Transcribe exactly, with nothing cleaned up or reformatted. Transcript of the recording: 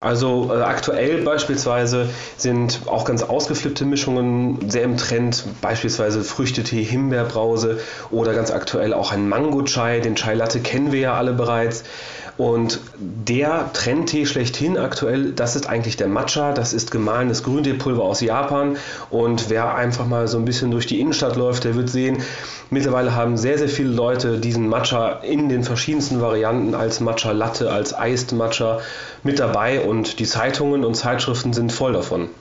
Also äh, aktuell beispielsweise sind auch ganz ausgeflippte Mischungen sehr im Trend, beispielsweise Früchtetee, Himbeerbrause oder ganz aktuell auch ein Mango-Chai. Den Chai Latte kennen wir ja alle bereits. Und der Trendtee schlechthin aktuell, das ist eigentlich der Matcha. Das ist gemahlenes Grünteepulver aus Japan. Und wer einfach mal so ein bisschen durch die Innenstadt läuft, der wird sehen, mittlerweile haben sehr, sehr viele Leute diesen Matcha in den verschiedensten Varianten als Matcha Latte, als Iced Matcha mit dabei. Und die Zeitungen und Zeitschriften sind voll davon.